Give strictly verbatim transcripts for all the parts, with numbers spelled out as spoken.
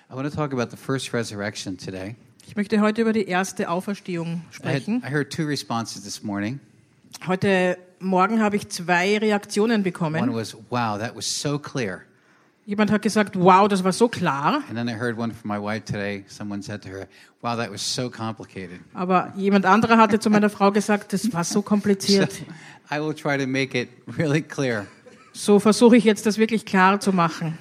I want to talk about the first resurrection today. Ich möchte heute über die erste Auferstehung I, had, sprechen. I heard two responses this morning. Heute Morgen habe ich zwei Reaktionen One bekommen. was, wow, that was so clear. Jemand hat gesagt, wow, das war so klar. And then I heard one from my wife today. Someone said to her, wow, that was so complicated. Aber jemand anderer hatte zu meiner Frau gesagt, das war so So kompliziert. I will try to make it really clear. So versuche ich jetzt, das wirklich klar zu machen.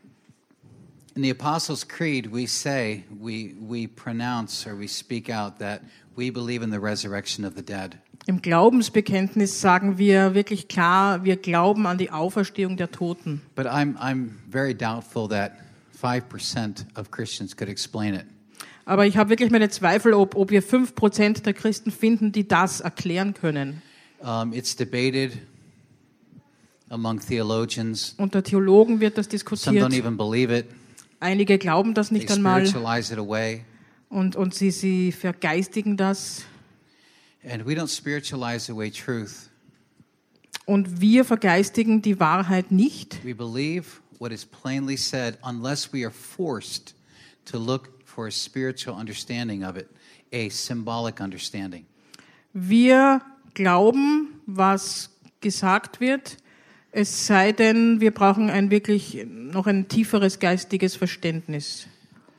In the Apostles' Creed, we say, we, we pronounce or we speak out that we believe in the resurrection of the dead. Im Glaubensbekenntnis sagen wir wirklich klar, wir glauben an die Auferstehung der Toten. But I'm, I'm very doubtful that five percent of Christians could explain it. Aber ich habe wirklich meine Zweifel, ob, ob wir fünf Prozent der Christen finden, die das erklären können. Um, it's debated among theologians. Unter Theologen wird das Some diskutiert. don't even believe it. Einige glauben das They nicht einmal spiritualize it away. und, und sie, sie vergeistigen das. And we don't spiritualize away truth. Und wir vergeistigen die Wahrheit nicht. We believe what is plainly said unless we are forced to look for a spiritual understanding of it, a symbolic understanding. Wir glauben, was gesagt wird, es sei denn, wir brauchen ein wirklich noch ein tieferes geistiges Verständnis.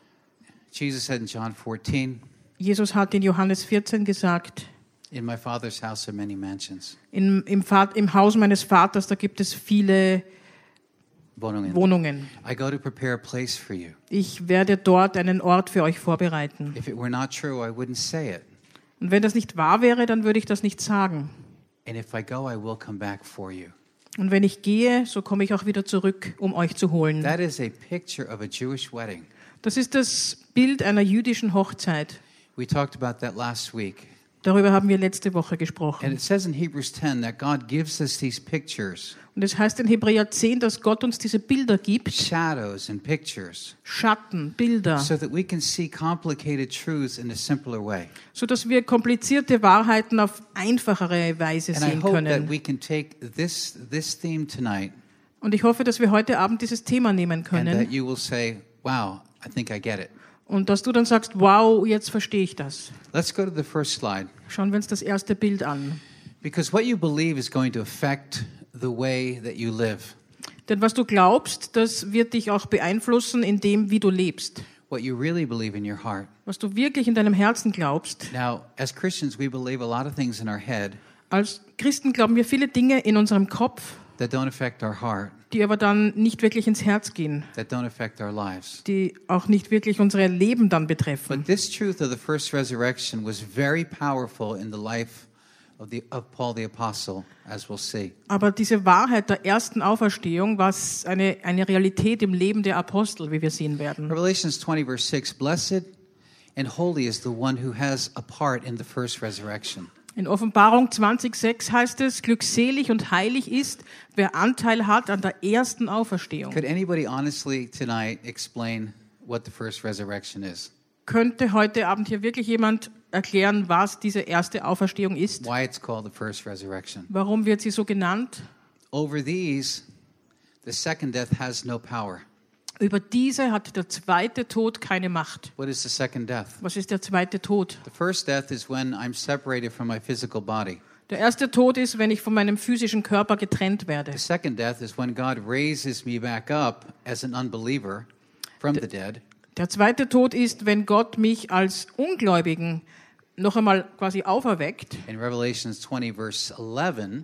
Jesus said in John fourteen, Jesus hat in Johannes vierzehn gesagt, in my Father's house are many mansions. in, im, Vat- im Haus meines Vaters, da gibt es viele Wohnungen. Wohnungen. I go to prepare a place for you. Ich werde dort einen Ort für euch vorbereiten. If it were not true, I wouldn't say it. Und wenn das nicht wahr wäre, dann würde ich das nicht sagen. And if I go, I will come back for you. Und wenn ich gehe, so komme ich auch wieder zurück, um euch zu holen. That is a picture of a Jewish wedding. Das ist das Bild einer jüdischen Hochzeit. We talked about that last week. Darüber haben wir letzte Woche And gesprochen. it says in Hebrews ten that God gives us these pictures, Und es heißt in Hebräer zehn, dass Gott uns diese Bilder gibt, shadows and pictures, Schatten, Bilder, so that we can see complicated truths in a simpler way. sodass wir komplizierte Wahrheiten auf einfachere Weise And I sehen hope that können. we can take this this theme tonight Und ich hoffe, dass wir heute Abend dieses Thema nehmen and that können you will say, wow, I think I get it. und dass du dann sagst, wow, jetzt verstehe ich das. Let's go to the first slide. Schauen wir uns das erste Bild an. Because what you believe is going to affect the way that you live. Denn was du glaubst, das wird dich auch beeinflussen in dem, wie du lebst. What you really believe in your heart. Was du wirklich in deinem Herzen glaubst. Now, as Christians, we believe a lot of things in our head Als Christen glauben wir viele Dinge in unserem Kopf, that don't affect our heart, die aber dann nicht wirklich ins Herz gehen, that don't affect our lives. die auch nicht wirklich unsere Leben dann betreffen. But this truth of the first resurrection was very powerful in the life of, the, of Paul the Apostle, as we'll see. Aber diese Wahrheit der ersten Auferstehung war eine, eine Realität im Leben der Apostel, wie wir sehen werden. Revelations twenty, verse six, blessed and holy is the one who has a part in the first resurrection. In Offenbarung zwanzig sechs heißt es, glückselig und heilig ist, wer Anteil hat an der ersten Auferstehung. Could anybody honestly tonight explain what the first resurrection is? Könnte heute Abend hier wirklich jemand erklären, was diese erste Auferstehung ist? Why it's called the first resurrection? Warum wird sie so genannt? Over these, the second death has no power. Über diese hat der zweite Tod keine Macht. What is the second death? Was ist der zweite Tod? The first death is when I'm separated from my physical body. Der erste Tod ist, wenn ich von meinem physischen Körper getrennt werde. The second death is when God raises me back up as an unbeliever from the dead. Der zweite Tod ist, wenn Gott mich als Ungläubigen noch einmal quasi auferweckt. In Revelations twenty, verse eleven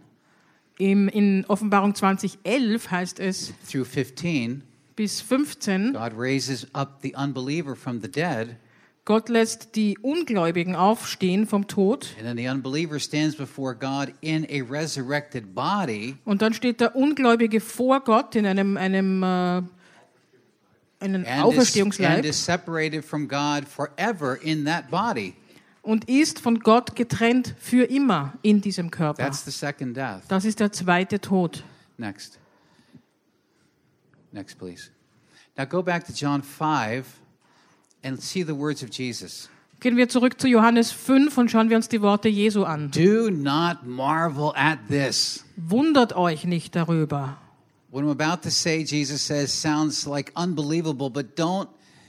Im, in Offenbarung zwanzig elf heißt es through fifteen, bis fünfzehn, God raises up the unbeliever from the dead, Gott lässt die Ungläubigen aufstehen vom Tod. and then the unbeliever stands before God in a resurrected body, Und dann steht der Ungläubige vor Gott in einem, einem äh, einen and is, and Auferstehungsleib is separated from God forever in that body. und ist von Gott getrennt für immer in diesem Körper. That's the second death. Das ist der zweite Tod. Next. Next, please. Now go back to John five and see the words of Jesus. Gehen wir zurück zu Johannes fünf und schauen wir uns die Worte Jesu an. Do not marvel at this. Wundert euch nicht darüber. What I'm about to say, Jesus says, sounds like unbelievable, but don't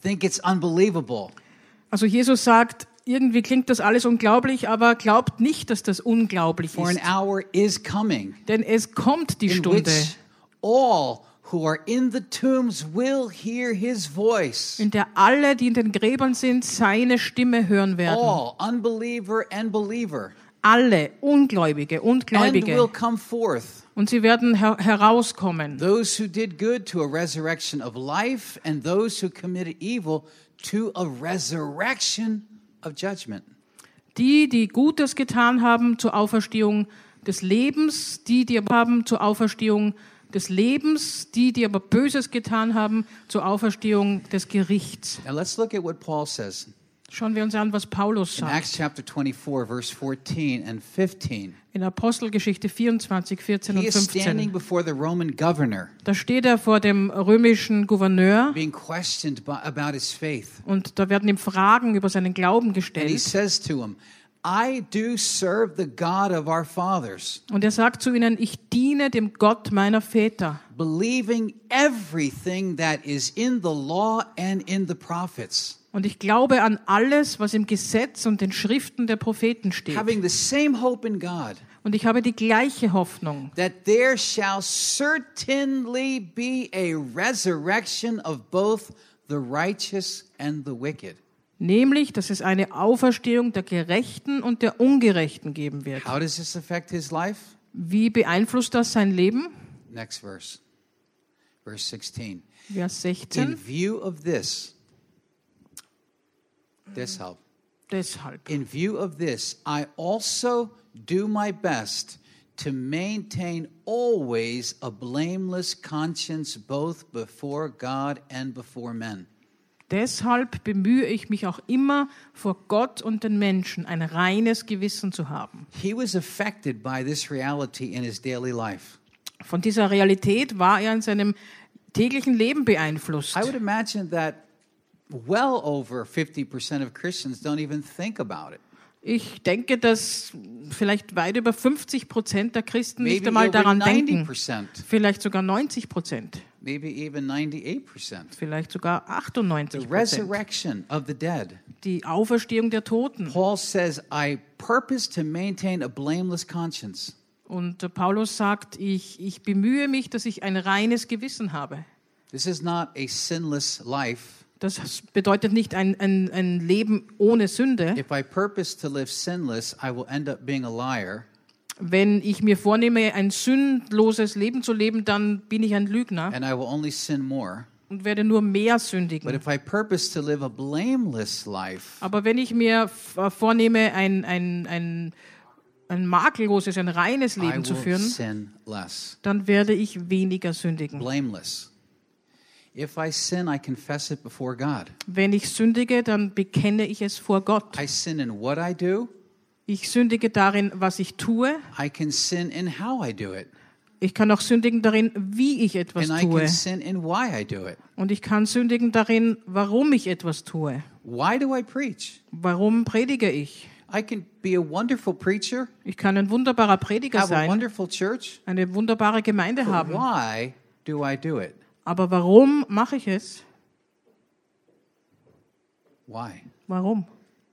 think it's unbelievable. Also Jesus sagt, irgendwie klingt das alles unglaublich, aber glaubt nicht, dass das unglaublich For an ist. hour is coming Denn es kommt die in Stunde, which all who are in the tombs will hear his voice. in der alle, die in den Gräbern sind, seine Stimme hören werden. All, unbeliever and believer, Alle, Ungläubige, and will Ungläubige. come forth. Und sie werden her herauskommen. Those who did good to a resurrection of life, and those who committed evil to a resurrection of judgment. Die, die Gutes getan haben zur Auferstehung des Lebens, die, die aber haben zur Auferstehung des Lebens, die, die aber Böses getan haben zur Auferstehung des Gerichts. Now let's look at what Paul says Schauen wir uns an, was Paulus in Acts sagt. chapter twenty-four, verse fourteen and fifteen. In Apostelgeschichte vierundzwanzig, vierzehn He und is standing fünfzehn. before the Roman governor, Da steht er vor dem römischen Gouverneur being questioned by, about his faith. und da werden ihm Fragen über seinen Glauben And he gestellt. says to him, I do serve the God of our fathers, Und er sagt zu ihnen, ich diene dem Gott meiner Väter, believing everything that is in the law and in the prophets, und ich glaube an alles, was im Gesetz und den Schriften der Propheten steht. having the same hope in God, Und ich habe die gleiche Hoffnung, that there shall certainly be a resurrection of both the righteous and the wicked. nämlich, dass es eine Auferstehung der Gerechten und der Ungerechten geben wird. How does this affect his life? Wie beeinflusst das sein Leben? Next verse, verse sixteen. Vers In sechzehn. view of this, deshalb, Deshalb. in view of this, I also do my best to maintain always a blameless conscience both before God and before men. Deshalb bemühe ich mich auch immer, vor Gott und den Menschen ein reines Gewissen zu haben. He was affected by this reality in his daily life. Von dieser Realität war er in seinem täglichen Leben beeinflusst. I would imagine that well over fifty percent of Christians don't even think about it. Ich denke, dass vielleicht weit über fünfzig Prozent der Christen nicht Maybe einmal over daran ninety denken. percent, Vielleicht sogar neunzig Prozent. maybe even ninety-eight percent. Vielleicht sogar The achtundneunzig Prozent. resurrection of the dead. Die Auferstehung der Toten. Paul says, I purpose to maintain a blameless conscience. Und äh, Paulus sagt, ich, ich bemühe mich, dass ich ein reines Gewissen habe. This is not a sinless life. Das bedeutet nicht ein, ein, ein Leben ohne Sünde. If I purpose to live sinless, I will end up being a liar. Wenn ich mir vornehme, ein sündloses Leben zu leben, dann bin ich ein Lügner And I will only sin more. und werde nur mehr But sündigen. if I purpose to live a blameless life, Aber wenn ich mir f- vornehme, ein, ein, ein, ein makelloses, ein reines I Leben zu will führen, sin less. dann werde ich weniger sündigen. Blameless. If I sin, I confess it before God. Wenn ich sündige, dann bekenne ich es vor Gott. I sin in what I do. Ich sündige darin, was ich tue. I can sin in how I do it. Ich kann auch sündigen darin, wie ich etwas And I tue. can sin in why I do it. Und ich kann sündigen darin, warum ich etwas tue. Why do I preach? Warum predige ich? I can be a wonderful preacher, Ich kann ein wunderbarer Prediger have a sein, wonderful church. eine wunderbare Gemeinde But haben. why do I do it? Aber warum mache ich es? Why? Warum?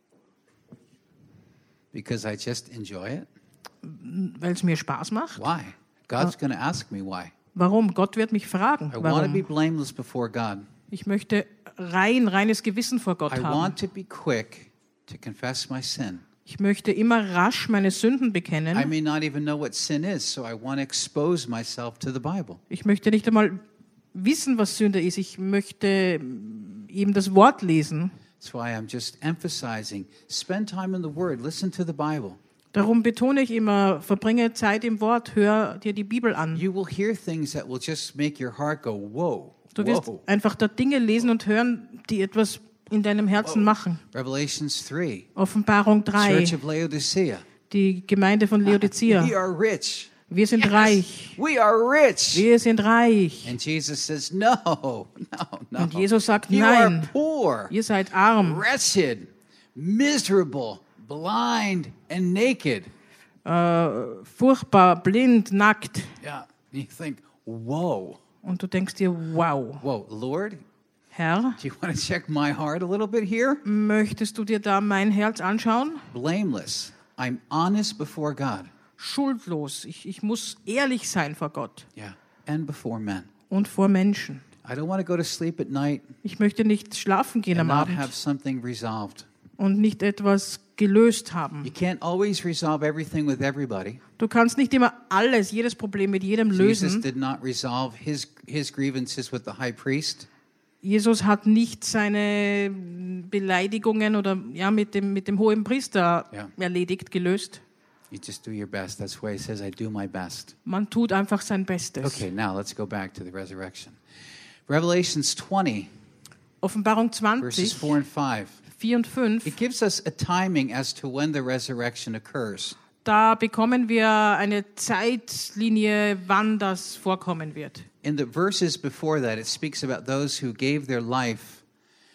Because I just enjoy it? Weil es mir Spaß macht? Why? God's going to ask me why. Warum? Gott wird mich fragen. I want to be Warum? blameless before God. Ich möchte rein, reines Gewissen vor Gott I haben. want to be quick to confess my sin. Ich möchte immer rasch meine Sünden I bekennen. may not even know what sin is, so I want to expose myself to the Bible. Ich möchte nicht einmal wissen, was Sünde ist. Ich möchte eben das Wort lesen. That's why I'm just emphasizing spend time in the Word, listen to the Bible. Darum betone ich immer, verbringe Zeit im Wort, hör dir die Bibel an. You will hear things that will just make your heart go, whoa, Du wirst whoa. einfach da Dinge lesen und hören, die etwas in deinem Herzen machen. Revelations three, Offenbarung drei, Church of Laodicea. die Gemeinde von We Laodicea. are rich. Wir sind reich. We are rich. Wir sind reich. And Jesus says, no, no, no. Und Jesus sagt, You are nein, poor, ihr seid arm, wretched, miserable, blind, and naked. äh, furchtbar, blind, nackt. Yeah. You think, whoa, Und du denkst dir, wow, whoa, Lord, Herr, do you want to check my heart a little bit here? möchtest du dir da mein Herz anschauen? Blameless. I'm honest before God. Schuldlos. Ich, ich muss ehrlich sein vor Gott Yeah. And before men. und vor Menschen. I don't want to go to sleep at night Ich möchte nicht schlafen gehen and am not Abend have something resolved. und nicht etwas gelöst haben. You can't always resolve everything with everybody. Du kannst nicht immer alles, jedes Problem mit jedem Jesus lösen. did not resolve his his grievances with the high priest. Jesus hat nicht seine Beleidigungen oder ja mit dem mit dem hohen Priester Ja. erledigt, gelöst. You just do your best. That's why he says, I do my best. Man tut einfach sein Bestes. Okay, now let's go back to the resurrection. Revelations twenty, Offenbarung verses zwanzig, four and five. vier und fünf. It gives us a timing as to when the resurrection occurs. Da bekommen wir eine Zeitlinie, wann das vorkommen wird. In the verses before that, it speaks about those who gave their life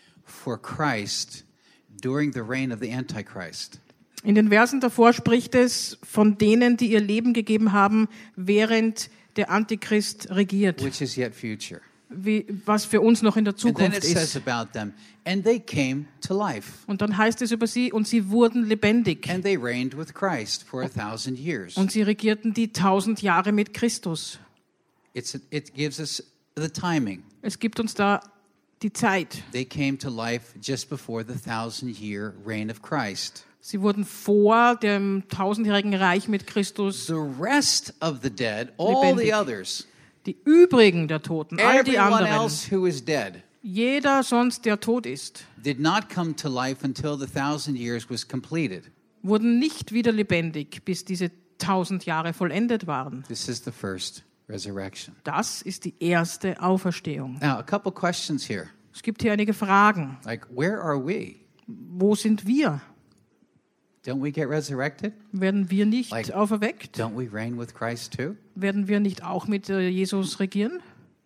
for Christ during the reign of the Antichrist. In den Versen davor spricht es von denen, die ihr Leben gegeben haben, während der Antichrist regiert, Which is yet future. wie, was für uns noch in der And then Zukunft it says ist. about them, and they came to life, Und dann heißt es über sie, und sie wurden lebendig. and they reigned with Christ for a thousand years. Und sie regierten die tausend Jahre mit Christus. It's it gives us the timing. Es gibt uns da die Zeit. They came to life just before the thousand-year reign of Christ. Sie wurden vor dem tausendjährigen Reich mit Christus. The rest of the dead, all Lebendig. the others, Die übrigen der Toten, all die everyone anderen, else who is dead, jeder sonst, der tot ist, did not come to life until the thousand years was completed. wurden nicht wieder lebendig, bis diese tausend Jahre vollendet waren. This is the first resurrection. Das ist die erste Auferstehung. Now, a couple questions here. Es gibt hier einige Fragen. Like, where are we? Wo sind wir? Don't we get resurrected? Werden wir nicht Like- auferweckt? Don't we reign with Christ too? Werden wir nicht auch mit äh, Jesus regieren?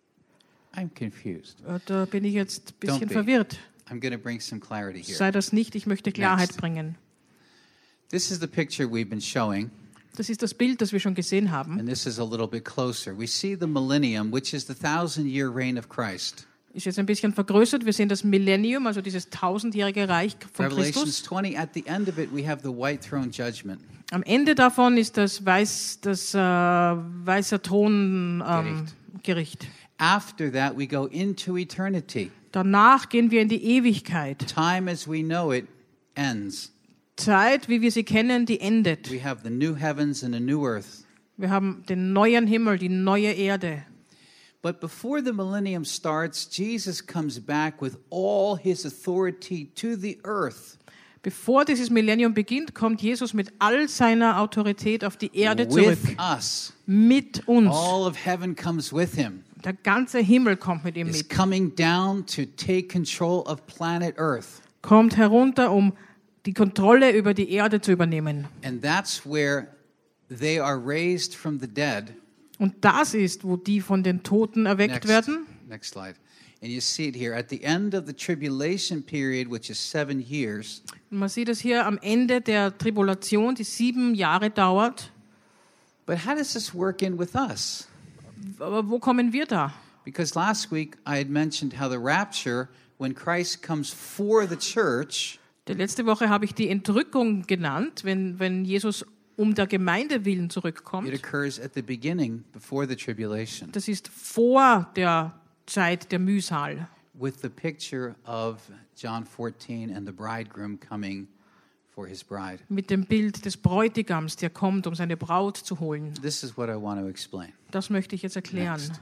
I'm confused. Äh, Da bin ich jetzt ein bisschen Don't be. verwirrt. I'm going to bring some clarity here. Sei das nicht, ich möchte Klarheit Next. bringen. This is the picture we've been showing, Das ist das Bild, das wir schon gesehen haben. and this is a little bit closer. We see the millennium, which is the thousand-year reign of Christ. Ist jetzt ein bisschen vergrößert. Wir sehen das Millennium, also dieses tausendjährige Reich von Revelations Christus. twenty, at the end of it, we have the white throne judgment. Am Ende davon ist das, Weiß, das äh, weiße Thron ähm, Gericht. After that, we go into eternity. Danach gehen wir in die Ewigkeit. Time as we know it ends. Zeit, wie wir sie kennen, die endet. We have the new heavens and a new earth. Wir haben den neuen Himmel, die neue Erde. But before the millennium starts, Jesus comes back with all his authority to the earth. Bevor dieses Millennium beginnt, kommt Jesus mit all seiner Autorität auf die Erde zurück. With us. Mit uns. All of heaven comes with him. Der ganze Himmel kommt mit ihm Is mit. coming down to take control of planet Earth. Kommt herunter, um die Kontrolle über die Erde zu übernehmen. And that's where they are raised from the dead. Und das ist, wo die von den Toten erweckt Next, werden. next slide. And you see it here. At the end of the tribulation period, which is seven years, Und man sieht es hier am Ende der Tribulation, die sieben Jahre dauert. but how does this work in with us? Aber wo kommen wir da? Because last week I had mentioned how the rapture, when Christ comes for the church, Die letzte Woche habe ich die Entrückung genannt, wenn, wenn Jesus um der Gemeinde willen it zurückkommt. occurs at the beginning, before the tribulation, Das ist vor der Zeit der Mühsal. with the picture of John fourteen and the bridegroom coming for his bride. Mit dem Bild des Bräutigams, der kommt, um seine Braut zu holen. This is what I want to explain. Das möchte ich jetzt erklären. Next.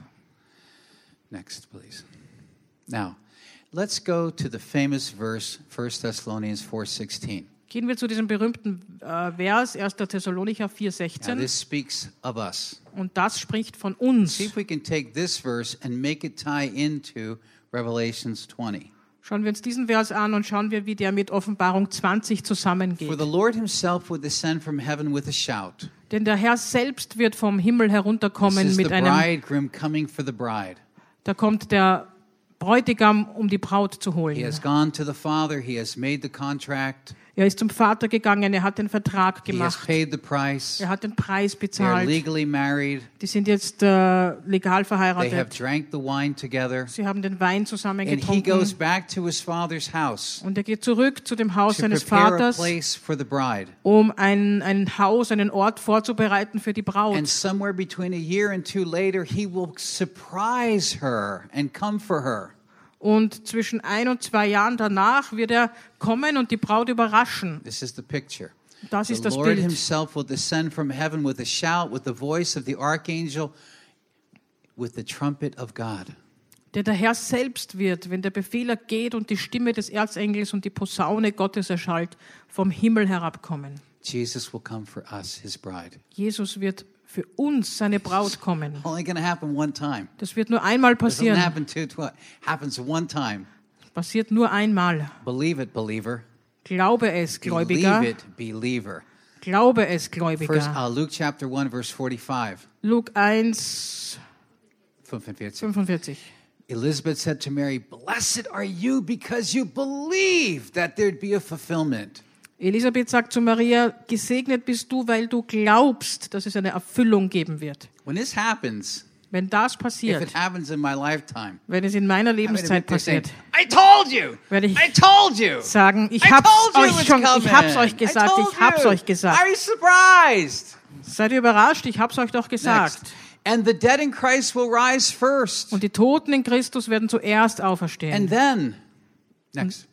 Next, please. Now, let's go to the famous verse, First Thessalonians four sixteen. Gehen wir zu diesem berühmten äh, Vers, erster Thessalonicher vier Now, sechzehn. this speaks of us. Und das spricht von uns. See if we can take this verse and make it tie into Revelations twenty. Schauen wir uns diesen Vers an und schauen wir, wie der mit Offenbarung zwanzig For zusammengeht. the Lord himself will descend from heaven with a shout. Denn der Herr selbst wird vom Himmel This herunterkommen is the mit einem, bridegroom coming for the bride. da kommt der Bräutigam, um die Braut zu He holen. has gone to the Father. He has made the contract. Er ist zum Vater gegangen, er hat den Vertrag He has gemacht, paid the price. er hat den Preis They are bezahlt. legally married. Die sind jetzt äh, legal They have verheiratet. drank the wine together. Sie haben den Wein zusammen And he goes getrunken. back to his father's house Und er geht zurück zu dem Haus to seines prepare a Vaters, place for the bride. um ein, ein Haus, einen Ort vorzubereiten für die And Braut. somewhere between a year and two later, he will surprise her and come for her. Und zwischen ein und zwei Jahren danach wird er kommen und die Braut überraschen. This is the picture. Das The ist das Lord Bild. himself will descend from heaven with a shout, with the voice of the archangel, with the trumpet of God. Der der Herr selbst wird, wenn der Befehler geht und die Stimme des Erzengels und die Posaune Gottes erschallt, vom Himmel herabkommen. Jesus will come for us, his bride. Jesus wird für uns, seine Braut, kommen. Only going to happen one time. Das wird nur einmal It doesn't passieren. happen two, twice. Happens one time. Passiert nur einmal. Believe it, believer. Glaube es, Believe Gläubiger. it, believer. Glaube es, First, Gläubiger. uh, Luke chapter one, verse forty-five. Luke eins, fünfundvierzig. fünfundvierzig. Elizabeth said to Mary, "Blessed are you because you believed that there'd be a fulfillment." Elisabeth sagt zu Maria, gesegnet bist du, weil du glaubst, dass es eine Erfüllung geben wird. When this happens, Wenn das if passiert, it happens in my lifetime, wenn es in meiner I'm gonna Lebenszeit be saying, passiert, I told you. werde ich I told you. sagen, ich I hab's told you euch it's schon, coming. ich hab's euch I gesagt, told ich hab's you. euch gesagt. Are you surprised? Seid ihr überrascht? Ich hab's euch doch gesagt. Next. And the dead in Christ will rise first. Und die Toten in Christus werden zuerst auferstehen. And then, next.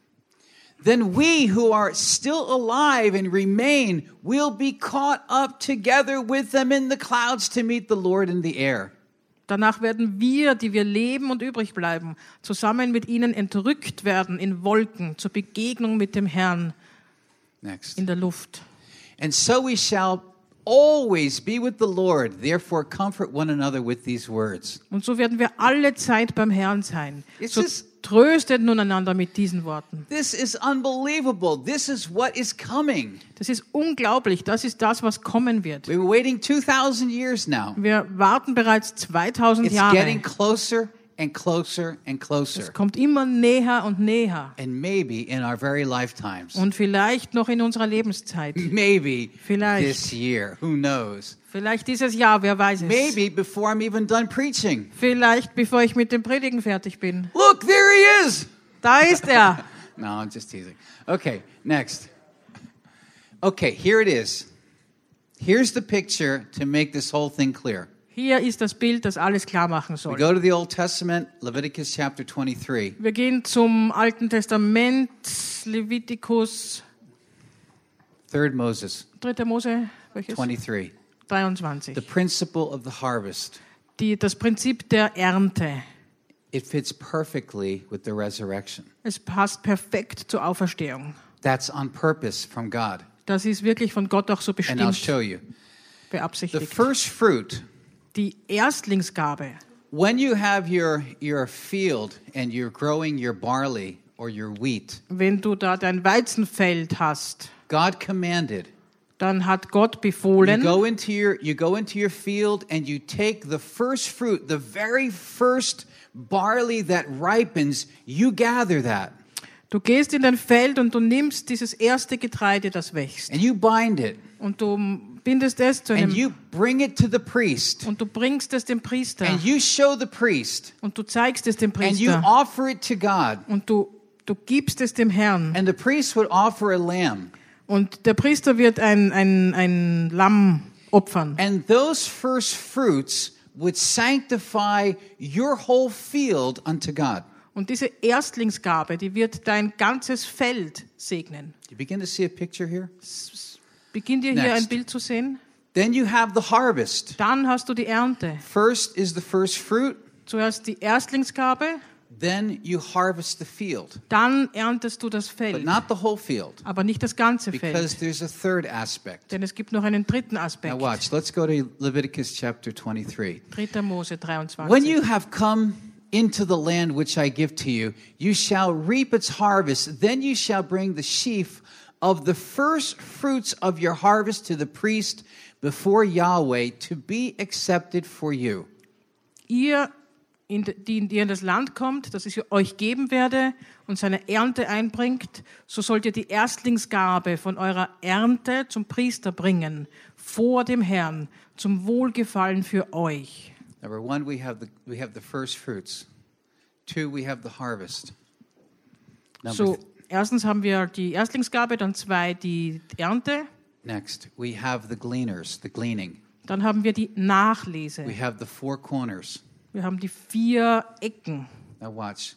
Then we who are still alive and remain will be caught up together with them in the clouds to meet the Lord in the air. Danach werden wir, die wir leben und übrig bleiben, zusammen mit ihnen entrückt werden in Wolken zur Begegnung mit dem Herrn Next. in der Luft. And so we shall always be with the Lord. Therefore comfort one another with these words. Und so werden wir alle Zeit beim Herrn sein. Ist So es- tröstet nun einander mit diesen Worten. This is unbelievable. This is what is coming. Das ist unglaublich. Das ist das, was kommen wird. We've been waiting two thousand years now. Wir warten bereits zweitausend It's Jahre. getting closer and closer and closer. Es kommt immer näher und näher. And maybe in our very lifetimes. Und vielleicht noch in unserer Lebenszeit. Maybe Vielleicht. this year. Who knows? Vielleicht dieses Jahr, wer weiß es. Maybe before I'm even done preaching. Vielleicht bevor ich mit dem Predigen fertig bin. Look, there he is. Da ist er. No, I'm just teasing. Okay, next. Okay, here it is. Here's the picture to make this whole thing clear. Hier ist das Bild, das alles klar machen We soll. go to the Old Testament, Leviticus chapter twenty-three. Wir gehen zum Alten Testament, Levitikus, Third Moses dritter Mose, welches? twenty-three. dreiundzwanzig. The principle of the harvest. Die, das Prinzip der Ernte. It fits perfectly with the resurrection. Es passt perfekt zur Auferstehung. That's on purpose from God. Das ist wirklich von Gott auch so And I'll bestimmt show you. The beabsichtigt. first fruit, Die Erstlingsgabe. when you have your, your field and you're growing your barley or your wheat, Wenn du da dein Weizenfeld hast, God commanded. dann hat Gott You befohlen, go into your you go into your field and you take the first fruit, the very first barley that ripens, you gather that du gehst in dein Feld und du nimmst dieses erste Getreide, das wächst. and you bind it Und du bindest es zu and einem, you bring it to the priest und du bringst es dem Priester. and you show the priest Und du zeigst es dem and you Priester. offer it to God. Und du, du gibst es dem Herrn. And the priest would offer a lamb. Und der Priester wird ein, ein, ein Lamm opfern. And those first fruits would sanctify your whole field unto God. Und diese Erstlingsgabe, die wird dein ganzes Feld segnen. You begin to see a picture here? Beginnt ihr hier Next. ein Bild zu sehen? Then you have the harvest. Dann hast du die Ernte. First is the first fruit, Zuerst die Erstlingsgabe, then you harvest the field. dann erntest du das But Feld. not the whole field, Aber nicht das ganze because Feld. there's a third aspect. Denn es gibt noch einen dritten Now Aspekt. watch, let's go to Leviticus chapter twenty-three. dritter Mose When dreiundzwanzig. you have come into the land which I give to you, you shall reap its harvest. Then you shall bring the sheaf of the first fruits of your harvest to the priest before Yahweh to be accepted for you. Ihr in, die, die in das Land kommt, das ich euch geben werde und seine Ernte einbringt, so sollt ihr die Erstlingsgabe von eurer Ernte zum Priester bringen, vor dem Herrn, zum Wohlgefallen für euch. Number one, we have the we have the first fruits. Two, we have the harvest. Number So, th- erstens haben wir die Erstlingsgabe, dann zwei die Ernte, next, we have the gleaners, the gleaning. dann haben wir die Nachlese. We have the four corners. Wir haben die vier Ecken. Now watch.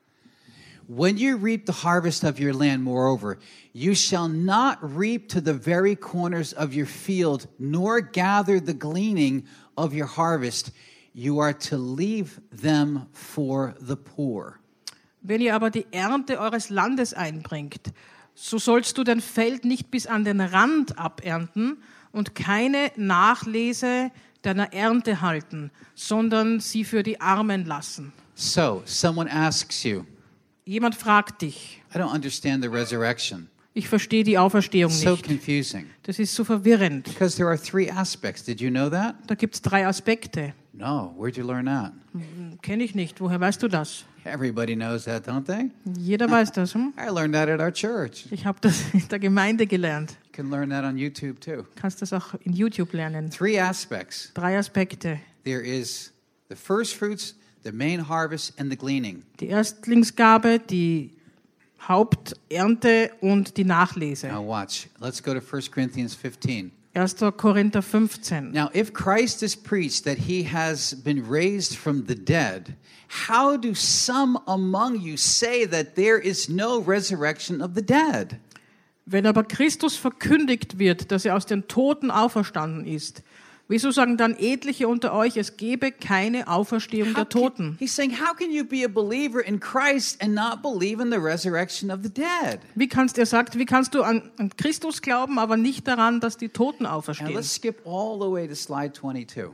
When you reap the harvest of your land, moreover, you shall not reap to the very corners of your field, nor gather the gleaning of your harvest. You are to leave them for the poor. Wenn ihr aber die Ernte eures Landes einbringt, so sollst du dein Feld nicht bis an den Rand abernten und keine Nachlese deiner Ernte halten, sondern sie für die Armen lassen. So, someone asks you, Jemand fragt dich, I don't understand the resurrection. ich verstehe die Auferstehung So nicht. confusing. Das ist so verwirrend. Because there are three aspects. Did you know that? Da gibt es drei Aspekte. No. Where'd you learn that? Kenne ich nicht. Woher weißt du das? Everybody knows that, don't they? Jeder weiß das. Hm? I learned that at our church. Ich habe das in der Gemeinde gelernt. You can learn that on YouTube too. Kannst das auch in YouTube lernen. Three aspects. Drei Aspekte. There is the first fruits, the main harvest, and the gleaning. Die Erstlingsgabe, die Haupternte und die Nachlese. Now watch. Let's go to First Corinthians fifteen. erster Korinther fünfzehn. Now, if Christ is preached that he has been raised from the dead, how do some among you say that there is no resurrection of the dead? Wenn aber Christus verkündigt wird, dass er aus den Toten auferstanden ist, wieso sagen dann etliche unter euch, es gebe keine Auferstehung How der can- Toten? he's saying, how can you be a believer in Christ and not believe in the resurrection of the dead? Wie kannst, er sagt, wie kannst du an, an Christus glauben, aber nicht daran, dass die Toten Now auferstehen? let's skip all the way to slide twenty-two.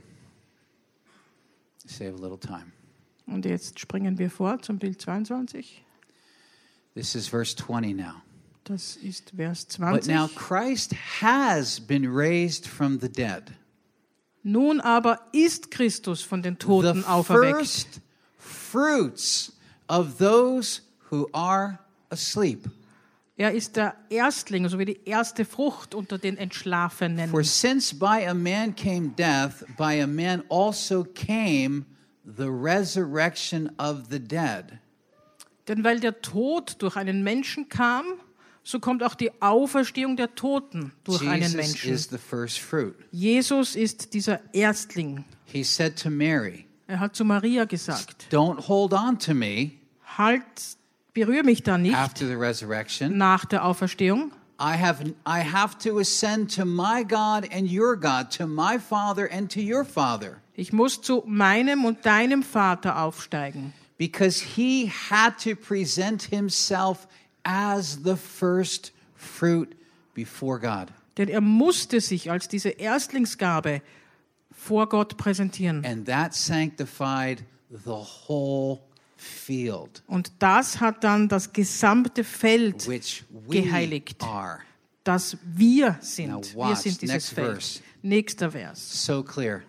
Save a little time. Und jetzt springen wir vor zum Bild zweiundzwanzig. This is verse twenty now. Das ist Vers But now zwanzig. Christ has been raised from the dead. Nun aber ist Christus von den The Toten auferweckt. first fruits of those who are asleep. Er ist der Erstling, also wie die erste Frucht unter den Entschlafenen. For since by a man came death, by a man also came the resurrection of the dead. Denn weil der Tod durch einen Menschen kam, so kommt auch die Auferstehung der Toten durch einen Jesus Menschen. is the first fruit. Jesus ist dieser Erstling. He said to Mary, Er hat zu Maria gesagt, don't hold on to me halt, berühr mich da nicht after the resurrection. nach der Auferstehung. I have, I have to ascend to my God and your God, to my Father and to your Father. Ich muss zu meinem und deinem Vater aufsteigen. Because he had to present himself as the first fruit before God. Denn er musste sich als diese Erstlingsgabe vor Gott präsentieren. And that sanctified the whole field, Und das hat dann das gesamte Feld which we geheiligt, are. das wir sind. Now Wir watch, sind dieses next Feld. verse. Nächster Vers. So clear.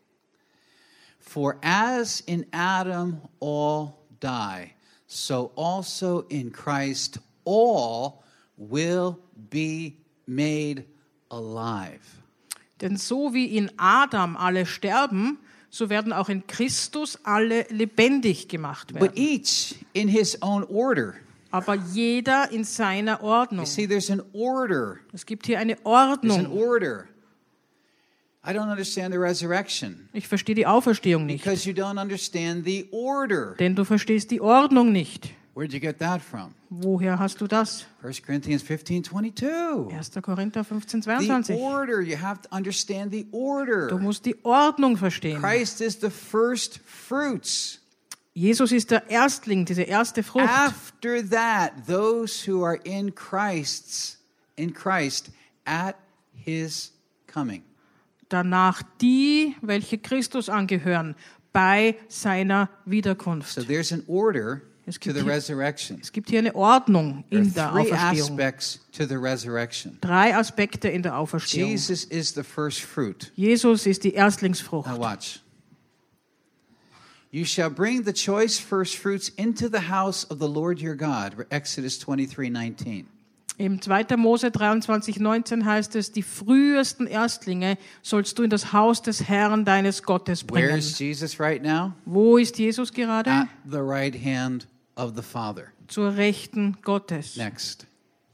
For as in Adam all die, so also in Christ all will be made alive. Denn so wie in Adam alle sterben, so werden auch in Christus alle lebendig gemacht But werden. each in his own order. Aber jeder in seiner Ordnung. You see, there's an order. Es gibt hier eine There's an Ordnung. order. I don't understand the resurrection Ich verstehe die Auferstehung nicht. because you don't understand the order. Denn du verstehst die Ordnung nicht. Where'd you get that from? Woher hast du das? First Corinthians fifteen twenty-two. erster Korinther fünfzehn, The zweiundzwanzig. order. You have to understand the Du order. musst die Ordnung verstehen. Christ is the first fruits. Jesus ist der Erstling, diese erste Frucht. After that, those who are in Christ's in Christ at his coming. Danach die, welche Christus angehören, bei seiner Wiederkunft. So there's an order Es to gibt the hier- resurrection. Es gibt hier eine Ordnung There in der are three Auferstehung. aspects to the resurrection. Drei Aspekte in der Auferstehung. Jesus is the first fruit. Jesus ist die Erstlingsfrucht. Now watch. You shall bring the choice first fruits into the house of the Lord your God. Exodus twenty-three nineteen. Im zweiter Mose dreiundzwanzig neunzehn heißt es, die frühesten Erstlinge sollst du in das Haus des Herrn deines Gottes Where bringen. is Jesus right now? Wo ist Jesus gerade? At the right hand of the Father. Zur Rechten Gottes. Next.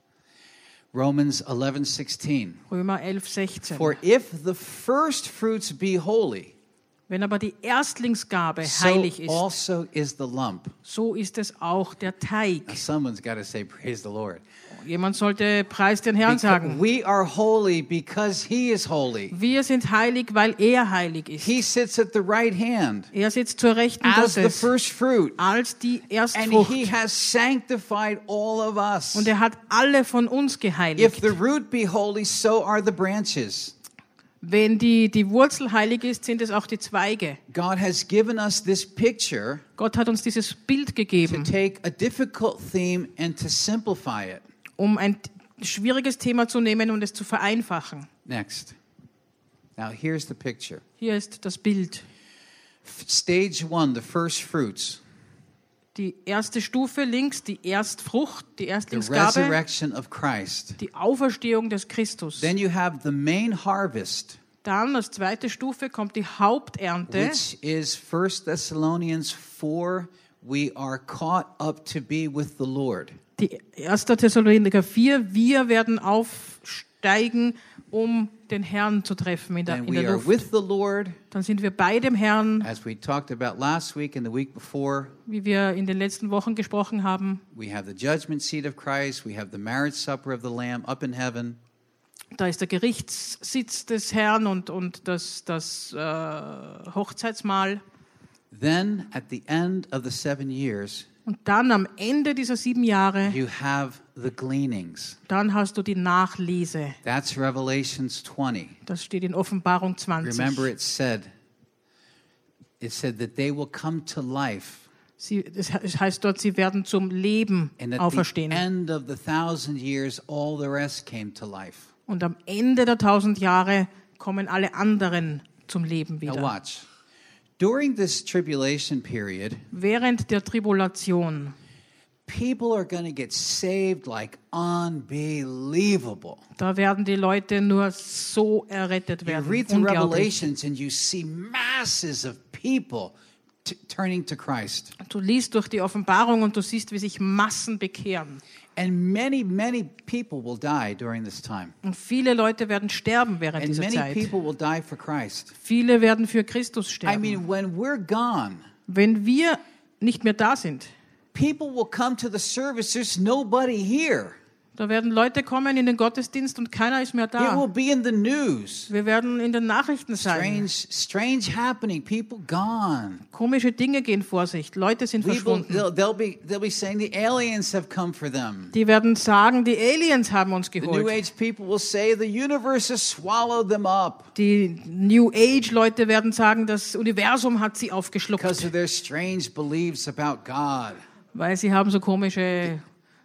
Romans eleven sixteen. Römer elf sechzehn. For if the first fruits be holy, Wenn aber die Erstlingsgabe so heilig ist, also is the lump. so ist es auch der Teig. Now someone's got to say, praise the Lord. Jemand sollte Preis den Herrn Because sagen. we are holy because he is holy. Wir sind heilig, weil er heilig ist. He sits at the right hand Er sitzt zur Rechten as the Gottes first fruit. als die And Erstfrucht. he has sanctified all of us. Und er hat alle von uns If geheiligt. the root be holy, so are the branches. Wenn die, die Wurzel heilig ist, sind es auch die Zweige. God has given us this picture Gott hat uns dieses Bild to gegeben, take a difficult theme and to simplify it. um ein schwieriges Thema zu nehmen und es zu vereinfachen. Next. Now here's the picture. Hier ist das Bild. F- Stage one, the first fruits, Die erste Stufe links, die Erstfrucht, die the Erstlingsgabe, resurrection of Christ. die Auferstehung des Christus. Then you have the main harvest, Dann als zweite Stufe kommt die Haupternte, which is First Thessalonians four, we are caught up to be with the Lord. die erster Thessaloniker vier. Wir werden aufsteigen, um den Herrn zu treffen in der, And in we der are Luft. with the Lord, Dann sind wir bei dem Herrn, as we talked about last week and the week before. wie wir in den letzten Wochen gesprochen haben. We have the judgment seat of Christ. We have the marriage supper of the Lamb up in heaven. Da ist der Gerichtssitz des Herrn und, und das, das äh, Hochzeitsmahl. Then, at the end of the seven years, Und dann am Ende dieser sieben Jahre, you have the gleanings. dann hast du die Nachlese. That's Revelations twenty. Das steht in Offenbarung zwanzig. Remember, it said, it said that they will come to life, Sie, es heißt dort, sie werden zum Leben and at the auferstehen. end of the thousand years, all the rest came to life. Und am Ende der tausend Jahre kommen alle anderen zum Leben Now wieder. watch. During this tribulation period, Während der Tribulation, people are going to get saved like unbelievable. da werden die Leute nur so errettet You werden. read through Unglaublich. Revelations and you see masses of people t- turning to Christ. Du liest durch die Offenbarung und du siehst, wie sich Massen bekehren. And many, many people will die during this time. Und viele Leute werden sterben während And dieser many Zeit. people will die for Christ. Viele werden für Christus I sterben. mean, when we're gone, Wenn wir nicht mehr da sind, people will come to the service. There's nobody here. da werden Leute kommen in den Gottesdienst und keiner ist mehr It will da. be in the news. Wir werden in den Nachrichten sein. Strange, strange happening. People gone. Komische Dinge gehen vor sich. Leute sind People, verschwunden. they'll, they'll be they'll be saying the aliens have come for them. Die werden sagen, die Aliens haben uns The New geholt. Age people will say the universe has swallowed them up Die New Age Leute werden sagen, das Universum hat sie because aufgeschluckt, of their strange beliefs about God. weil sie haben so komische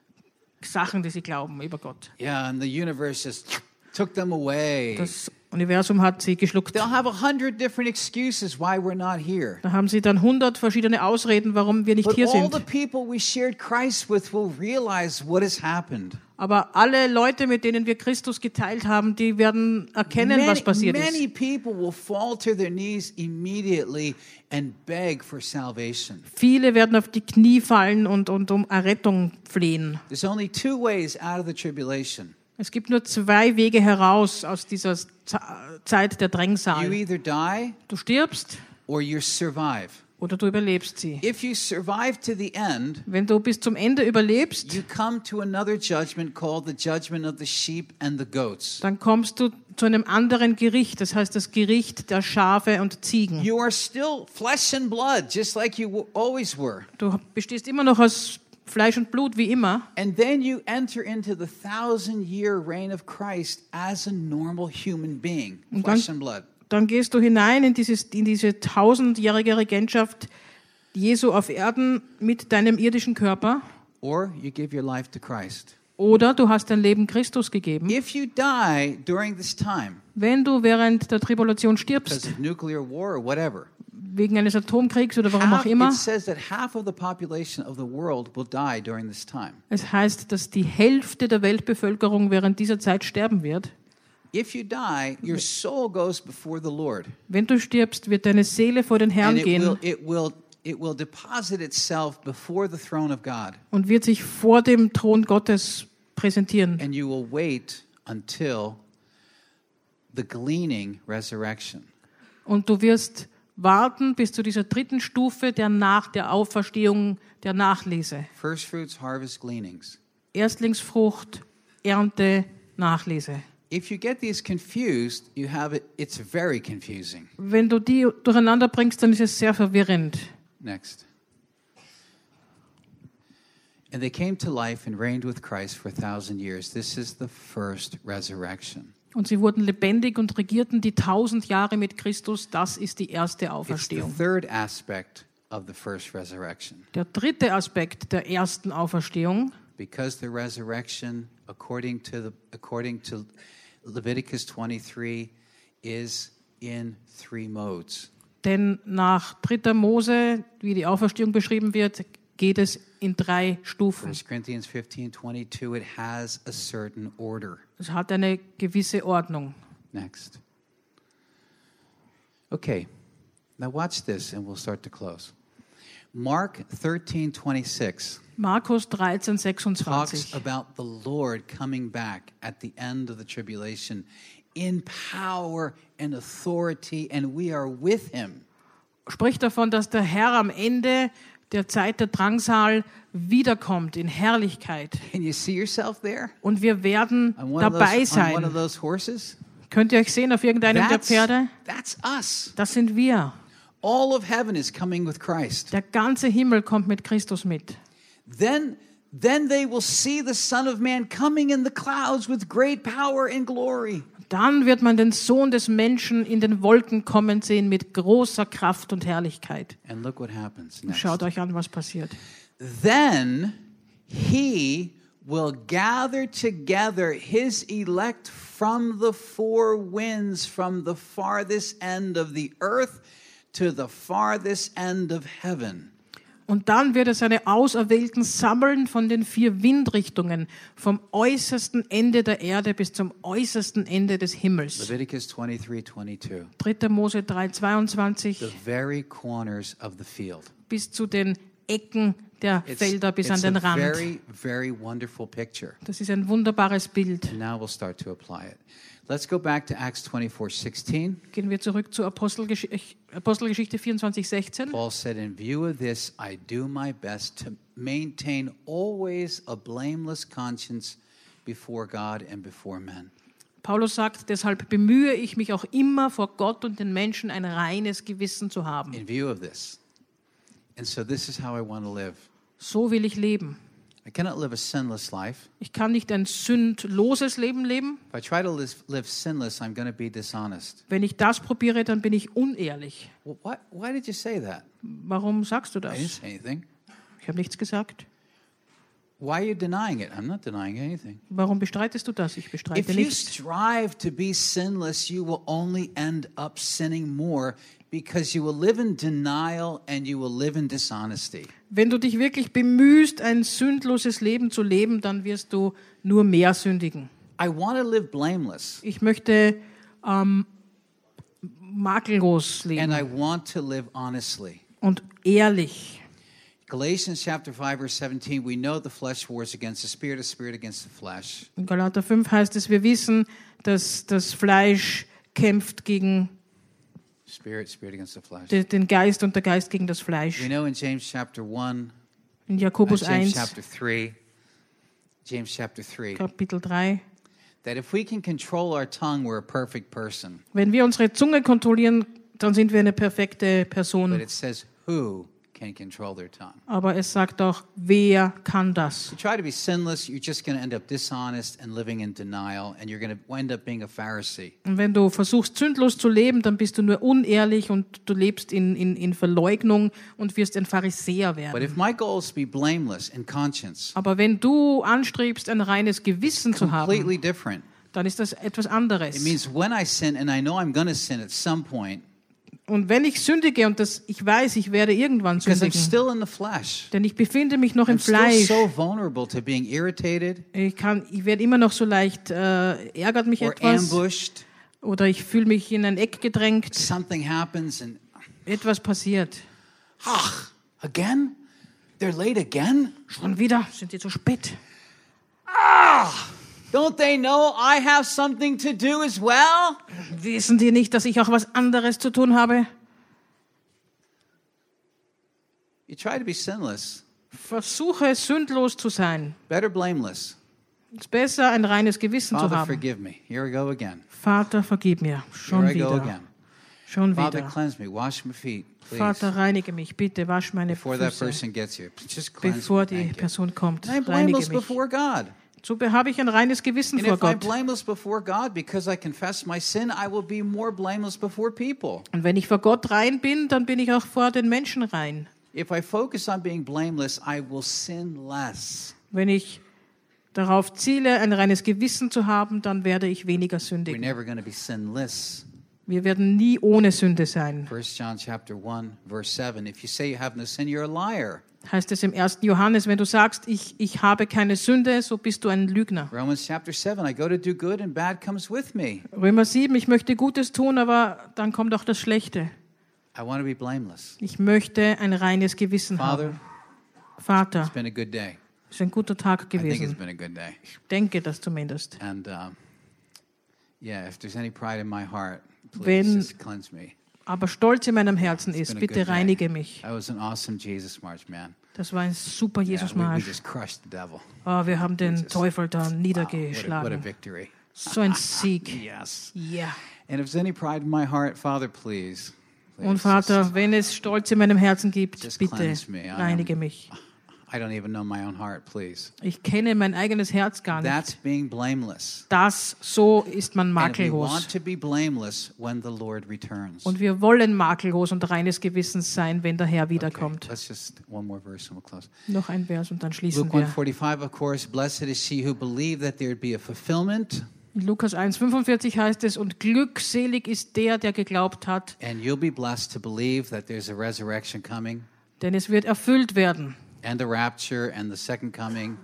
Sachen, die sie glauben über Gott. Yeah, and the universe just took them away. Das Universum hat sie geschluckt. They'll have a hundred different excuses why we're not here. Da haben sie dann hundert verschiedene Ausreden, warum wir nicht But hier all the sind. people we shared Christ with will realize what has happened. Aber alle Leute, mit denen wir Christus geteilt haben, die werden erkennen, was Many, passiert many ist. people will fall to their knees immediately and beg for salvation. Viele werden auf die Knie fallen und, und um Errettung flehen. There's only two ways out of the tribulation. Es gibt nur zwei Wege heraus aus dieser Z- Zeit der You Drangsal. either die Du stirbst or you survive. oder du überlebst sie. If you survive to the end, Wenn du bis zum Ende überlebst, you come to another judgment called the judgment of the sheep and the goats. dann kommst du zu einem anderen Gericht. Das heißt das Gericht der Schafe und Ziegen. You are still flesh and blood, just like you w- always were. Du bestehst immer noch aus Fleisch und Blut, wie immer. And then you enter into the thousand year reign of Christ as a normal human being, Und flesh dann- and blood. Dann gehst du hinein in, dieses, in diese tausendjährige Regentschaft Jesu auf Erden mit deinem irdischen Körper. Or you give your life to Christ. Oder du hast dein Leben Christus gegeben. If you die during this time, Wenn du während der Tribulation because stirbst, of nuclear war or whatever, wegen eines Atomkriegs oder warum auch Half, immer. it says that half of the population of the world will die during this time. Es heißt, dass die Hälfte der Weltbevölkerung während dieser Zeit sterben wird. If you die, your soul goes before the Lord. Wenn du stirbst, wird deine Seele vor den Herrn And it will, gehen it will, it will deposit itself before the throne of God. und wird sich vor dem Thron Gottes präsentieren. And you will wait until the gleaning resurrection. Und du wirst warten bis zu dieser dritten Stufe der nach der Auferstehung, der Nachlese. First fruits, harvest, gleanings. Erstlingsfrucht, Ernte, Nachlese. If you get these confused, you have it, it's very confusing. Wenn du die durcheinander bringst, dann ist es sehr verwirrend. Next. And they came to life and reigned with Christ for a thousand years. This is the first resurrection. Und sie wurden lebendig und regierten die tausend Jahre mit Christus. Das ist die erste It's the Auferstehung. third aspect of the first resurrection. Der dritte Aspekt der ersten Auferstehung, Because the resurrection, according to the according to Leviticus twenty-three, is in three modes. denn nach dritter Mose, wie die Auferstehung beschrieben wird, geht es in drei Stufen. First Corinthians fifteen twenty-two, it has a certain order. Es hat eine gewisse Ordnung. Next. Okay, now watch this and we'll start to close. Mark thirteen twenty-six Markus dreizehn talks sechsundzwanzig about the Lord coming back at the end of the tribulation in power and authority, and we are with him. spricht davon, dass der Herr am Ende der Zeit der Drangsal wiederkommt in Herrlichkeit. Can you see yourself there? Und wir werden On one of dabei those, on one of sein. those horses? Könnt ihr euch sehen auf irgendeinem der That's, Pferde? that's us. Das sind wir. All of heaven is coming with Christ. Der ganze Himmel kommt mit Christus mit. Then, then they will see the Son of Man coming in the clouds with great power and glory. Dann wird man den Sohn des Menschen in den Wolken kommen sehen mit großer Kraft und Herrlichkeit. And look what happens next. Schaut euch an, was passiert. Then he will gather together his elect from the four winds, from the farthest end of the earth to the farthest end of heaven. Und dann wird er seine Auserwählten sammeln von den vier Windrichtungen, vom äußersten Ende der Erde bis zum äußersten Ende des Himmels. Leviticus twenty-three twenty-two. dritter Mose drei zweiundzwanzig The very corners of the field. bis zu den Ecken der It's, Felder bis an it's den a Rand. very, very wonderful picture. Das ist ein wunderbares Bild. And now we'll start to apply it. Let's go back to Acts twenty-four sixteen. Gehen wir zurück zu Apostelgesch Apostelgeschichte vierundzwanzig sechzehn. Paul said, in view of this, I do my best to maintain always a blameless conscience before God and before men. Paulus sagt, deshalb bemühe ich mich auch immer vor Gott und den Menschen ein reines Gewissen zu haben. In view of this. And so this is how I want to live. So will ich leben. I cannot live a sinless life. Ich kann nicht ein sündloses Leben leben. If I try to live, live sinless, I'm going to be dishonest. Wenn ich das probiere, dann bin ich unehrlich. Well, why, why did you say that? Warum sagst du I didn't das? say anything. Ich habe nichts gesagt. Why are you denying it? I'm not denying anything. Warum bestreitest du das? Ich If bestreite you nichts. strive to be sinless, you will only end up sinning more because you will live in denial and you will live in dishonesty. Wenn du dich wirklich bemühst, ein sündloses Leben zu leben, dann wirst du nur mehr sündigen. I want to live blameless Ich möchte ähm, makellos and leben I want to live honestly. und ehrlich. Galatians chapter five verse seventeen, we know the flesh wars against the spirit, the spirit against the flesh. In Galater fünf heißt es, wir wissen, dass das Fleisch kämpft gegen Spirit, spirit against the flesh. de- den Geist und der Geist gegen das We Fleisch. know in James chapter one, In uh, Jakobus James eins, chapter three, James chapter three, Kapitel drei, that if we can control our tongue, we're a perfect person. wenn wir unsere Zunge kontrollieren, dann sind wir eine perfekte But Person. it says who can control their tongue. Aber es sagt auch, wer kann das? You try to be sinless, you're just going to end up dishonest and living in denial, and you're going to end up being a Pharisee. Und wenn du versuchst, sündlos zu leben, dann bist du nur unehrlich und du lebst in, in, in Verleugnung und wirst ein Pharisäer But werden. if my goal is to be blameless in conscience, Aber wenn du anstrebst, ein reines Gewissen zu haben, completely different. dann ist das etwas It anderes. means when I sin, and I know I'm going to sin at some point, Und wenn ich sündige und das, ich weiß, ich werde irgendwann Because I'm sündigen, still in the flesh. denn ich befinde mich noch im I'm still Fleisch. so vulnerable to being irritated Ich kann, ich werde immer noch so leicht, äh, ärgert mich or etwas ambushed. oder ich fühle mich in ein Eck gedrängt. Something happens and, Etwas passiert. ach, again? They're late again? Schon wieder sind sie zu spät. Don't they know I have something to do as well? Wissen die nicht, dass ich auch was anderes zu tun habe? You try to be sinless. Versuche sündlos zu sein. Better blameless. Es ist besser, ein reines Gewissen zu Father, haben. forgive me. Here we go again. Vater, vergib mir. Schon Here I go wieder. again. Schon Father, wieder. cleanse me. Wash my feet, please. Vater, reinige mich. Bitte wasch meine Before that Füße, person gets here. Just cleanse bevor me. die Thank you. Person kommt. And I'm Reinige blameless mich. before God. So habe ich ein reines Gewissen And vor if I'm Gott. blameless before God because I confess my sin, I will be more blameless before people. Und wenn ich vor Gott rein bin, dann bin ich auch vor den Menschen rein. If I focus on being blameless, I will sin less. Wenn ich darauf ziele, ein reines Gewissen zu haben, dann werde ich weniger We're sündigen. never going to be sinless. Wir werden nie ohne Sünde sein. First John chapter one, verse seven. If you say you have no sin, you're a liar. Heißt es im ersten Johannes, wenn du sagst, ich, ich habe keine Sünde, so bist du ein Lügner. Romans chapter seven. I go to do good and bad comes with me. Römer sieben, ich möchte Gutes tun, aber dann kommt auch das Schlechte. I want to be blameless. Ich möchte ein reines Gewissen Father, haben. Vater, it's been a good day. es ist ein guter Tag I think it's gewesen. been a good day. Ich denke das zumindest. And um, yeah, if there's any pride in my heart, please Wenn- just cleanse me. Aber Stolz in meinem Herzen It's ist, been a bitte good day. reinige mich. That was an awesome Jesus march, man. Das war ein super Yeah, we, we Jesus-Marsch. just crushed the devil. Oh, wir haben den Jesus. Teufel da Wow, what, a, what a niedergeschlagen. victory. So ein Sieg. Yes. Ja. And if there's any pride in my heart, Father, please. please Und Vater, wenn es Stolz in meinem Herzen gibt, Just bitte cleanse me. I am- reinige mich. I don't even know my own heart, please. Ich kenne mein eigenes Herz gar That's nicht. being blameless. Das, so ist man And we makellos. want to be blameless when the Lord returns. Und wir wollen makellos und reines Gewissens sein, wenn der Herr Okay, wiederkommt. let's just one more verse and we'll close. Noch ein Vers und dann schließen Luke one wir. forty-five, of course, blessed is she who believed that there would be a fulfillment, In Lukas eins fünfundvierzig heißt es, und glückselig ist der, der geglaubt hat, and you'll be blessed to believe that there's a resurrection coming, denn es wird erfüllt werden. and the rapture, and the second coming.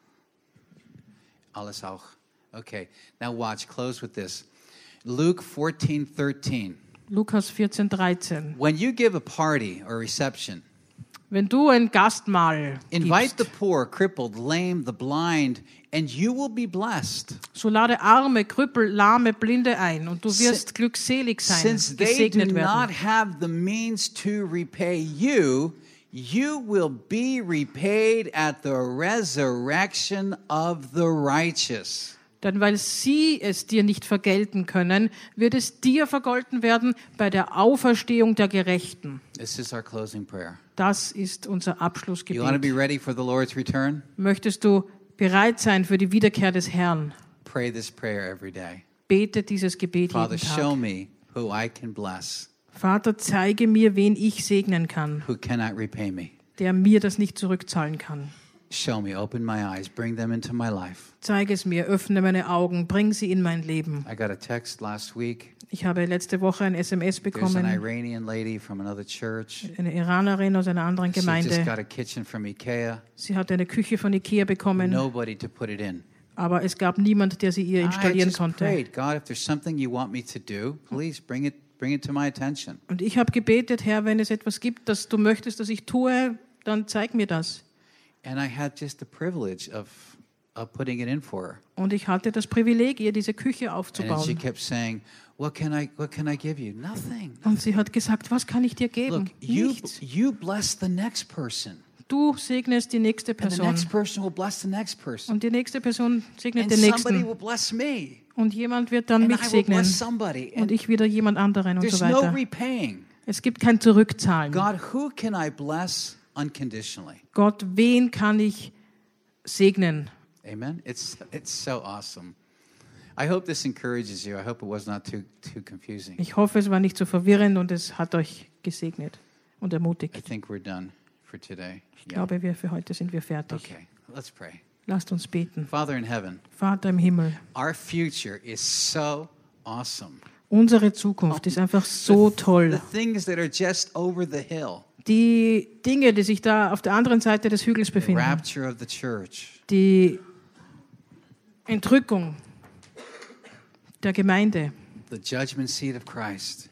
Alles auch. Okay, now watch, close with this. Luke fourteen thirteen. Lukas vierzehn dreizehn. When you give a party or reception, Wenn du ein Gastmahl invite the gibst, poor, crippled, lame, the blind, and you will be blessed. so lade Arme, Krüppel, Lahme, Blinde ein und du wirst Si- glückselig sein, Since they do gesegnet not werden. have the means to repay you, you will be repaid at the resurrection of the righteous. Denn weil sie es dir nicht vergelten können, wird es dir vergolten werden bei der Auferstehung der Gerechten. This is our closing prayer. Das ist unser You want to be Abschlussgebet. ready for the Lord's return? Möchtest du bereit sein für die Wiederkehr des Herrn? Pray this prayer every day. Bete dieses Gebet Father, jeden show Tag. me who I can bless, Vater, zeige mir, wen ich segnen kann, who cannot repay me. der mir das nicht zurückzahlen kann. Show me, open my eyes, bring them into my life. Zeige es mir, öffne meine Augen, bring sie in mein Leben. I got a text last week. Ich habe letzte Woche ein S M S There's an bekommen, Iranian lady from another church. eine Iranerin aus einer anderen She just Gemeinde. got a kitchen from IKEA. Sie hatte eine Küche von Ikea bekommen, Nobody to put it in. aber es gab niemand, der sie ihr I installieren just konnte. prayed, God, if there's something you want me to do, please bring it, bring it to my attention. Und ich habe gebetet, Herr, wenn es etwas gibt, das du möchtest, dass ich tue, dann zeig mir das. And I had just the privilege of, of putting it in for her. Und ich hatte das Privileg, ihr diese Küche And then she aufzubauen. kept saying, what can I, what can I give you? Nothing. Und sie hat gesagt, was kann ich dir Look, geben? you, Nichts. you bless the next person. Du segnest die nächste And the Person. next person will bless the next person. Und die nächste Person segnet And den somebody nächsten. will bless me. Und jemand wird dann And mich I will segnen. bless somebody. Und And ich wieder jemand anderen und there's so no weiter. repaying. Es gibt kein Zurückzahlen. God, who can I bless unconditionally? Gott, wen kann ich segnen? Amen. It's it's so awesome. I hope this encourages you. I hope it was not too too confusing. Ich hoffe, es war nicht so verwirrend und es hat euch gesegnet und I ermutigt. think we're done for today. Ich glaube, wir für heute sind wir fertig. Okay, let's pray. Lasst uns beten. Father in heaven, Vater im Himmel, our future is so awesome. Unsere Zukunft ist einfach so The toll. things that are just over the hill. Die Dinge, die sich da auf der anderen Seite des Hügels The befinden, rapture of the church. die Entrückung der Gemeinde, The judgment seat of Christ.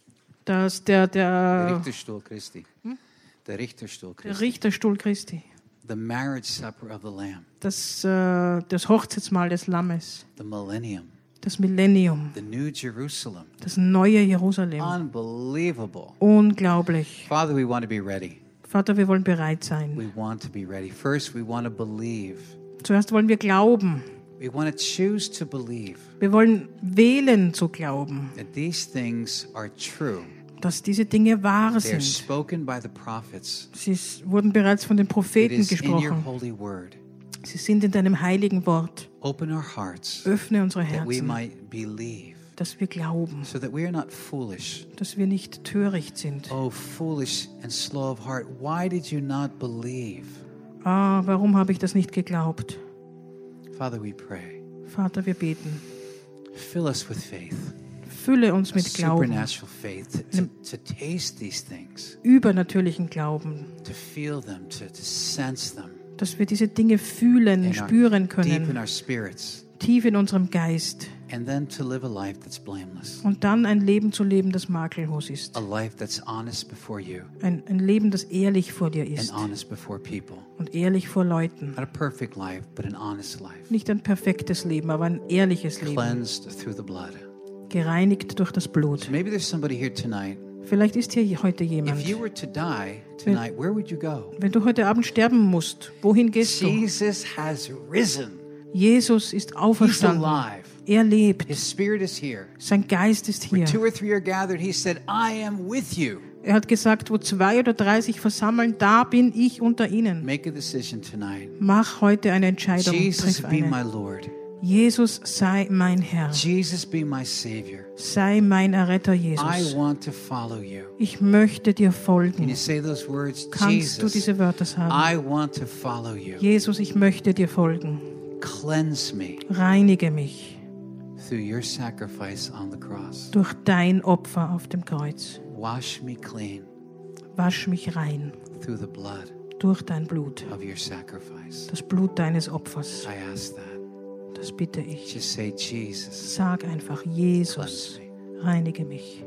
dass der, Der der, Richterstuhl Christi. Der Richterstuhl der Christi. Richterstuhl Christi, The marriage supper of the Lamb. das, äh, das Hochzeitsmahl des Lammes, The millennium. das Millennium, The new Jerusalem. das neue Jerusalem. Unbelievable. Unglaublich. Father, we want to be ready. Vater, wir wollen bereit sein. We want to be ready. First, we want to believe. Zuerst wollen wir glauben. We want to choose to believe Wir wollen wählen zu glauben, that these things are true. dass diese Dinge wahr They are sind. spoken by the prophets. Sie s- wurden bereits von den It Propheten is in your gesprochen. holy word. Sie sind in deinem heiligen Wort. Open our hearts Öffne unsere that we Herzen, might believe, dass wir glauben, so that we are not foolish. dass wir nicht töricht sind. Oh, foolish and slow of heart, why did you not believe? Ah, warum habe ich das nicht geglaubt? Father, we pray. Vater, wir beten. Fill us with faith, Fülle uns a mit Glauben, supernatural faith, to, to, to taste these things, übernatürlichen Glauben, to feel them, to, to sense them dass wir diese Dinge fühlen, in our, spüren deep in können, our spirits, tief in unserem Geist. and then to live a life that's blameless, Und dann ein Leben zu leben, das makellos ist. a life that's honest before you Ein, ein Leben, das ehrlich vor dir and ist honest before people. und ehrlich vor Leuten. Not a perfect life, but an honest life, Nicht ein perfektes Leben, aber ein ehrliches Leben, cleansed through the blood. gereinigt durch das Blut. So maybe there's somebody here tonight. Vielleicht ist hier heute jemand. If you were to die tonight, where would you go? Wenn du heute Abend sterben musst, wohin gehst du? Jesus has risen. Jesus ist He's auferstanden. alive. Er lebt. His spirit is here. Sein Geist ist Where hier. two or three are gathered, he said, I am with you. Er hat gesagt, wo zwei oder drei sich versammeln, da bin ich unter ihnen. Make a decision tonight. Mach heute eine Entscheidung. Jesus, Triff be eine. my Lord. Jesus sei mein Herr. Jesus, be my Savior. Sei mein Erretter, I Jesus. want to follow you. Ich möchte dir Can you folgen. say those words? Kannst du Jesus, diese Wörter sagen? I want to follow you. Jesus, ich möchte dir folgen. Cleanse me Reinige mich through your sacrifice on the cross. durch dein Opfer auf dem Kreuz. Wash me clean Wasch mich rein through the blood durch dein Blut. of your sacrifice. Das Blut deines Opfers. I ask that. Das bitte ich. Just say, Jesus, Sag einfach, cleanse Jesus, me. reinige mich.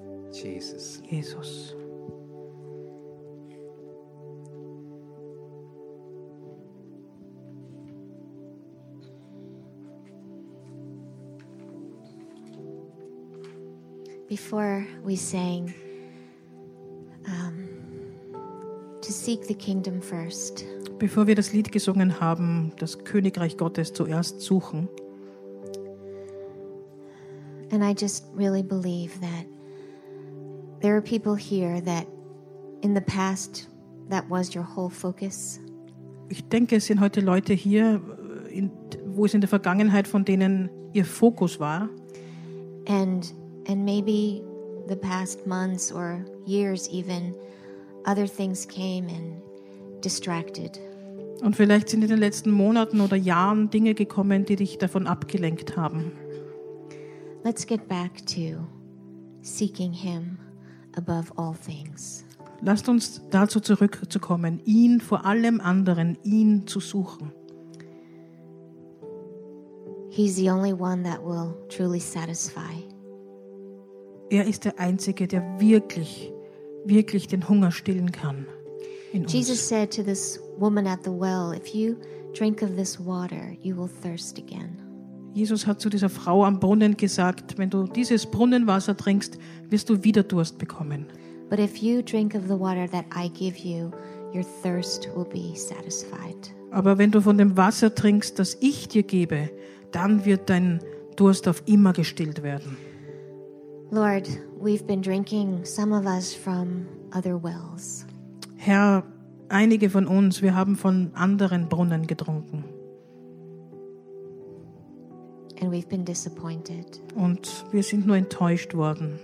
Jesus. Jesus. Before we sang, um, to seek the kingdom first, Bevor wir das Lied gesungen haben, das Königreich Gottes zuerst suchen, and I just really believe that there are people here that in the past that was your whole focus, ich denke, es sind heute Leute hier, in, wo es in der Vergangenheit von denen ihr Fokus war. and and maybe the past months or years even other things came and distracted. Und vielleicht sind in den letzten Monaten oder Jahren Dinge gekommen, die dich davon abgelenkt haben. Let's get back to seeking him above all things. Lasst uns dazu zurückzukommen, ihn vor allem anderen, ihn zu suchen. He's the only one that will truly satisfy. Er ist der Einzige, der wirklich, wirklich den Hunger stillen kann in Jesus uns. said to this woman at the well, if you drink of this water, you will thirst again. Jesus hat zu dieser Frau am Brunnen gesagt, wenn du dieses Brunnenwasser trinkst, wirst du wieder Durst bekommen. But if you drink of the water that I give you, your thirst will be satisfied. Aber wenn du von dem Wasser trinkst, das ich dir gebe, dann wird dein Durst auf immer gestillt werden. Lord, we've been drinking, some of us, from other wells. Herr, einige von uns, wir haben von anderen Brunnen getrunken And we've been disappointed. und wir sind nur enttäuscht worden.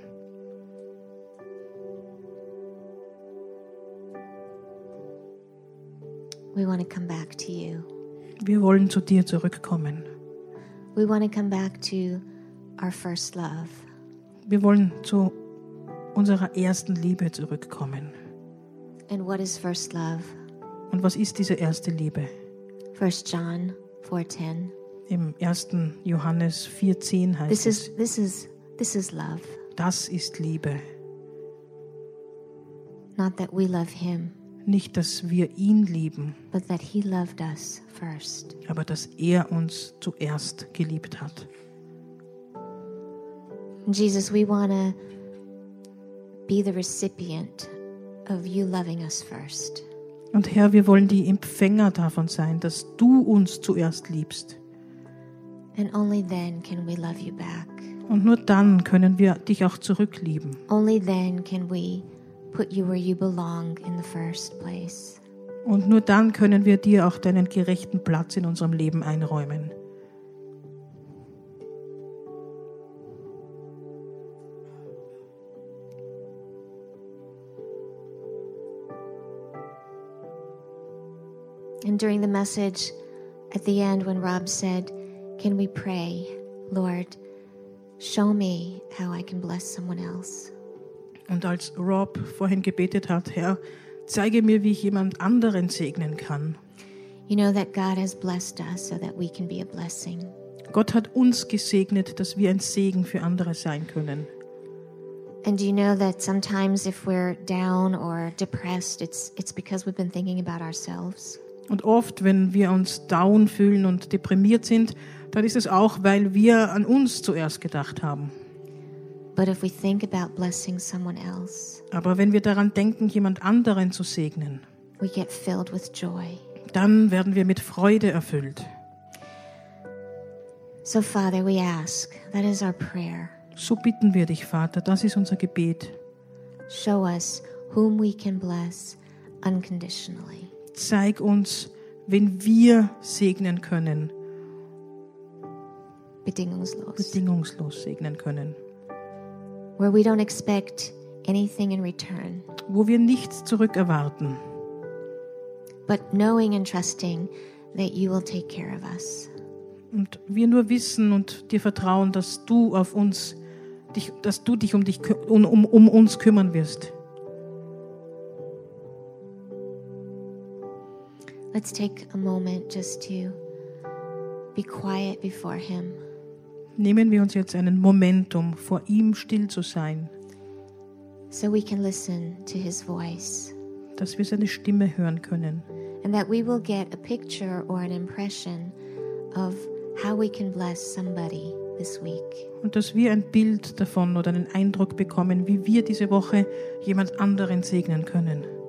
We want to come back to you. Wir wollen zu dir zurückkommen. We want to come back to our first love. Wir wollen zu unserer ersten Liebe zurückkommen. And what is first love? Und was ist diese erste Liebe? First John four ten. Im ersten Johannes vier zehn heißt This es, is this is this is love. das ist Liebe. Not that we love him, Nicht, dass wir ihn lieben, but that he loved us first. aber dass er uns zuerst geliebt hat. And Jesus, we want to be the recipient of you loving us first. Und Herr, wir wollen die Empfänger davon sein, dass du uns zuerst liebst. And only then can we love you back. Und nur dann können wir dich auch zurücklieben. Only then can we put you where you belong in the first place. Und nur dann können wir dir auch deinen gerechten Platz in unserem Leben einräumen. And during the message at the end, when Rob said, "Can we pray, Lord, show me how I can bless someone else." Und als Rob vorhin gebetet hat, Herr, zeige mir, wie ich jemand anderen segnen kann. You know that God has blessed us so that we can be a blessing. Gott hat uns gesegnet, dass wir ein Segen für andere sein können. And do you know that sometimes if we're down or depressed, it's it's because we've been thinking about ourselves. Und oft, wenn wir uns down fühlen und deprimiert sind, dann ist es auch, weil wir an uns zuerst gedacht haben. But if we think about blessing someone else, Aber wenn wir daran denken, jemand anderen zu segnen, we get filled with joy. dann werden wir mit Freude erfüllt. So Father, we ask, that is our prayer. So bitten wir dich, Vater, das ist unser Gebet. Show us whom we can bless unconditionally. Zeig uns, wen wir segnen können, Bedingungslos. bedingungslos segnen können, Where we don't expect anything in return, wo wir nichts zurückerwarten, but knowing and trusting that you will take care of us. und wir nur wissen und dir vertrauen, dass du auf uns, dich, dass du dich um, dich, kü- um, um, um uns kümmern wirst. Let's take a moment just to be quiet before him. Nehmen wir uns jetzt einen Moment, um vor ihm still zu sein, So we can listen to his voice, dass wir seine Stimme hören können and that we will get a picture or an impression of how we can bless somebody this week. und dass wir ein Bild davon oder einen Eindruck bekommen, wie wir diese Woche jemand anderen segnen können.